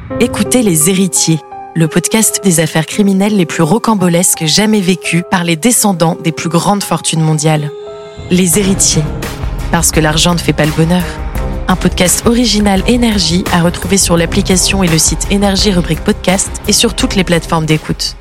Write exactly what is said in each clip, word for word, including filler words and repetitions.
Écoutez Les Héritiers, le podcast des affaires criminelles les plus rocambolesques jamais vécues par les descendants des plus grandes fortunes mondiales. Les Héritiers, parce que l'argent ne fait pas le bonheur. Un podcast original Énergie à retrouver sur l'application et le site Énergie rubrique podcast et sur toutes les plateformes d'écoute.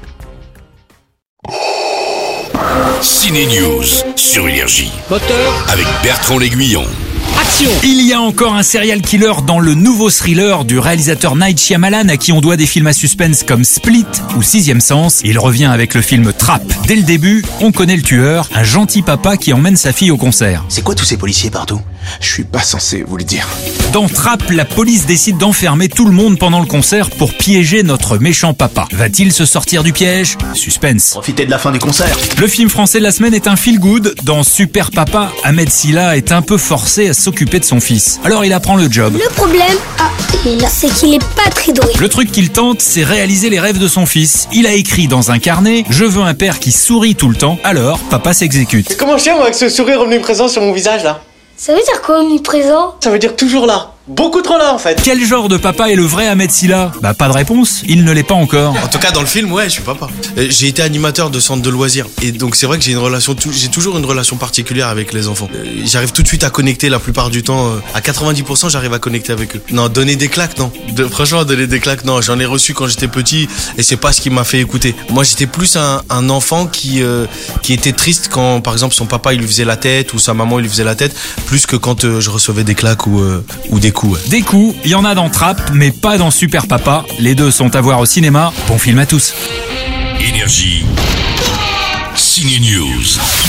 Ciné News sur Énergie. Moteur. Avec Bertrand L'Aiguillon. Action. Il y a encore un serial killer dans le nouveau thriller du réalisateur Night Shyamalan à qui on doit des films à suspense comme Split ou Sixième Sens. Il revient avec le film Trap. Dès le début, on connaît le tueur, un gentil papa qui emmène sa fille au concert. C'est quoi tous ces policiers partout ? Je suis pas censé vous le dire. Dans Trap, la police décide d'enfermer tout le monde pendant le concert pour piéger notre méchant papa. Va-t-il se sortir du piège ? Suspense. Profitez de la fin du concert. Le film français de la semaine est un feel-good. Dans Super Papa, Ahmed Silla est un peu forcé à s'occuper de son fils. Alors il apprend le job. Le problème, ah, là, c'est qu'il est pas très doué. Le truc qu'il tente, c'est réaliser les rêves de son fils. Il a écrit dans un carnet « Je veux un père qui sourit tout le temps », alors papa s'exécute. Comment je tiens moi avec ce sourire omniprésent sur mon visage là ? Ça veut dire quoi, omniprésent ? Ça veut dire toujours là. Beaucoup trop là en fait. Quel genre de papa est le vrai Ahmed Silla ? Bah pas de réponse, il ne l'est pas encore. En tout cas dans le film, ouais, je suis papa. J'ai été animateur de centre de loisirs et donc c'est vrai que j'ai une relation, j'ai toujours une relation particulière avec les enfants. J'arrive tout de suite à connecter la plupart du temps, à quatre-vingt-dix pour cent j'arrive à connecter avec eux. Non, donner des claques, non. De, franchement, donner des claques, non. J'en ai reçu quand j'étais petit et c'est pas ce qui m'a fait écouter. Moi, j'étais plus un, un enfant qui euh, qui était triste quand, par exemple, son papa il lui faisait la tête ou sa maman il lui faisait la tête, plus que quand euh, je recevais des claques ou euh, ou des coups. Ouais. Des coups, il y en a dans Trap, mais pas dans Super Papa. Les deux sont à voir au cinéma. Bon film à tous. Énergie. Ciné News.